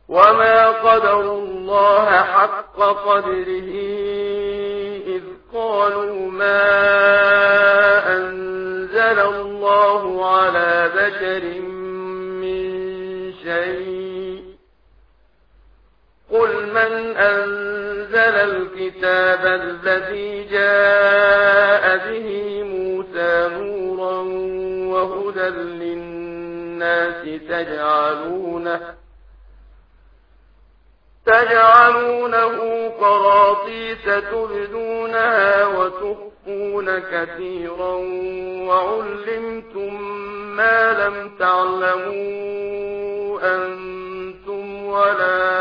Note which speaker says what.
Speaker 1: وما قدروا الله حق قدره إذ قالوا ما أنزل الله على بشر من شيء قل من أنزل الكتاب الذي جاء به موسى نورا وهدى للناس تجعلونه قراطيس تبدونها وتخفون كثيرا وعلمتم ما لم تعلموا أنتم ولا